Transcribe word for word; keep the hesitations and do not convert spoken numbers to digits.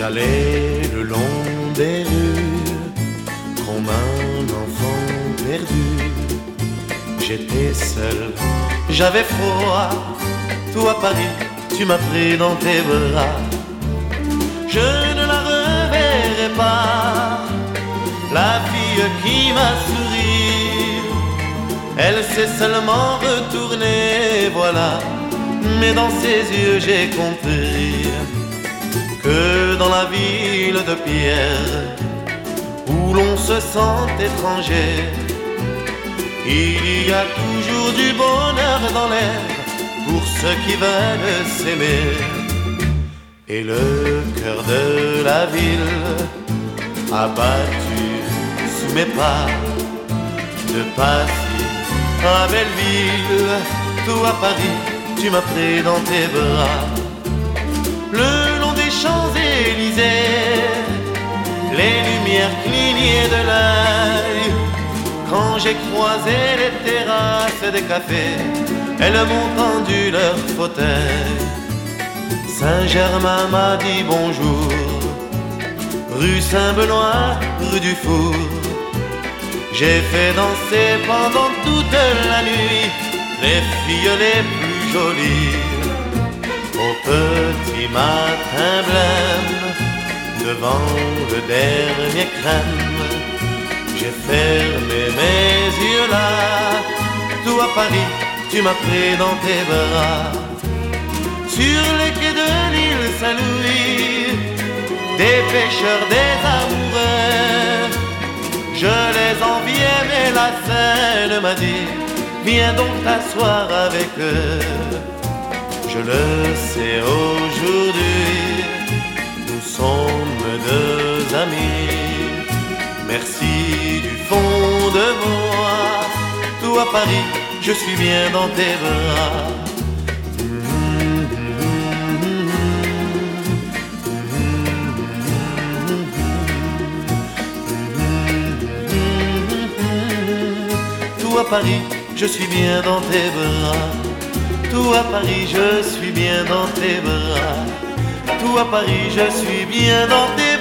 J'allais le long des rues comme un enfant perdu. J'étais seul, j'avais froid. Toi Paris, tu m'as pris dans tes bras. Je ne la reverrai pas, la fille qui m'a souri. Elle s'est seulement retournée, voilà. Mais dans ses yeux j'ai compris que dans la ville de pierre, où l'on se sent étranger, il y a toujours du bonheur dans l'air pour ceux qui veulent s'aimer. Et le cœur de la ville a battu sous mes pas, de Passy à Belleville, toi Paris, tu m'as pris dans tes bras. Le long des Champs-Élysées, les lumières clignaient de l'œil. Quand j'ai croisé les terrasses des cafés, elles m'ont tendu leur fauteuil. Saint-Germain m'a dit bonjour, rue Saint-Benoît, rue du Four. J'ai fait danser pendant toute la nuit les filles les plus jolies. Au petit matin blême, devant le dernier crème, j'ai fermé mes yeux là. Toi Paris, tu m'as pris dans tes bras. Sur les quais de l'île Saint-Louis, des pêcheurs, des amoureux, je les enviais mais la Seine m'a dit viens donc t'asseoir avec eux. Je le sais aujourd'hui, nous sommes deux amis. Merci du fond de moi. Toi Paris, je suis bien dans tes bras. Toi Paris, je suis bien dans tes bras. Toi Paris, je suis bien dans tes bras. Toi Paris, je suis bien dans tes bras.